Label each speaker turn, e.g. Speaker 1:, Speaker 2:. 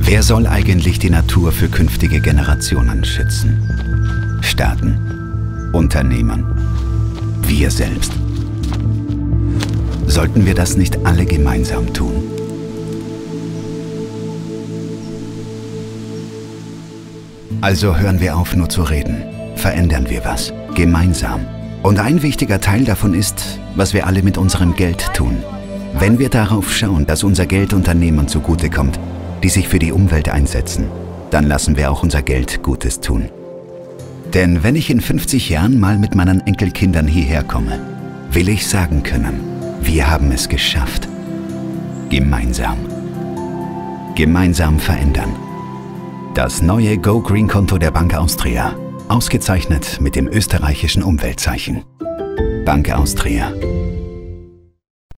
Speaker 1: Wer soll eigentlich die Natur für künftige Generationen schützen? Staaten, Unternehmen, wir selbst. Sollten wir das nicht alle gemeinsam tun? Also hören wir auf, nur zu reden. Verändern wir was, gemeinsam. Und ein wichtiger Teil davon ist, was wir alle mit unserem Geld tun. Wenn wir darauf schauen, dass unser Geld Unternehmen zugutekommt, die sich für die Umwelt einsetzen, dann lassen wir auch unser Geld Gutes tun. Denn wenn ich in 50 Jahren mal mit meinen Enkelkindern hierher komme, will ich sagen können, wir haben es geschafft. Gemeinsam. Gemeinsam verändern. Das neue Go Green Konto der Bank Austria. Ausgezeichnet mit dem österreichischen Umweltzeichen. Bank Austria.